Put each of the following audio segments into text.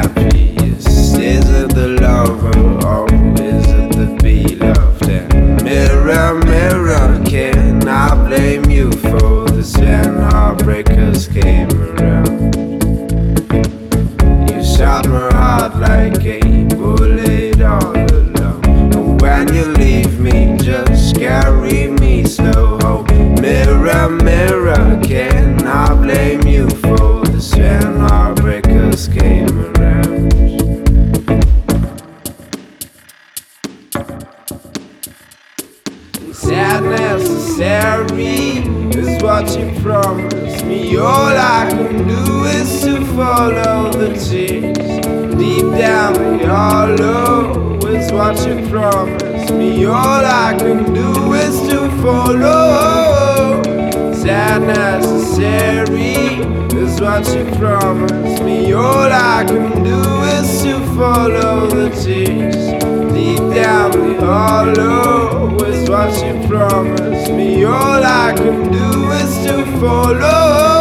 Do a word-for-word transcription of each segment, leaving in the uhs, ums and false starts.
happiest? Is it the lover or is it the beloved? And mirror, mirror, can I blame you for this when heartbreakers came around? You shot my heart like a bullet all alone, and when you leave me, just carry me slow. Oh, mirror, mirror, can I blame you for this when heartbreakers came around? Sad necessary is what you promised me. All I can do is to follow the tears. Deep down the hollow is what you promised me. All I can do is to follow. Sad necessary is what you promised me. All I can do is to follow the tears. Deep down the hollow is what you promised me. All I can do is to follow.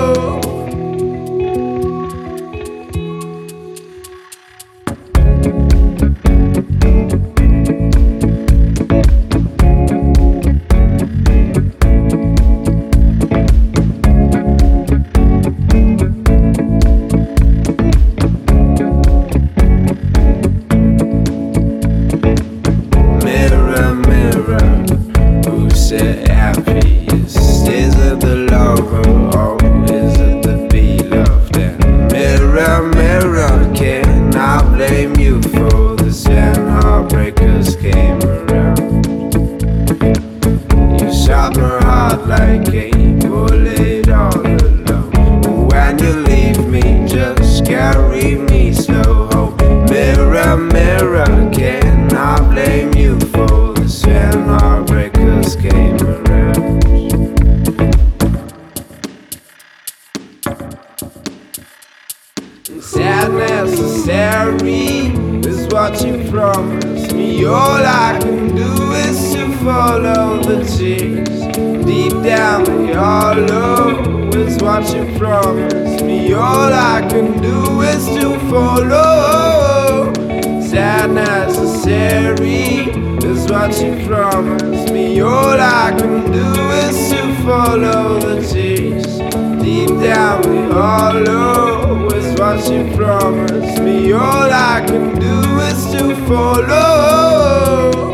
Happiest, is it the lover or is it the beloved? And mirror, mirror, can I blame you for this when heartbreakers came around? You shot my heart like a bullet all alone, when you leave me, just carry me slow. Oh, mirror, mirror, can I blame you for this when heartbreakers came around? Sad necessary is what you promised me. All I can do is to follow the tears. Deep down the hollow is what you promised me. All I can do is to follow. Sad necessary is what you promised me. All I can do is to follow the tears. Deep down the hollow is what you promised me. All I can do is to follow.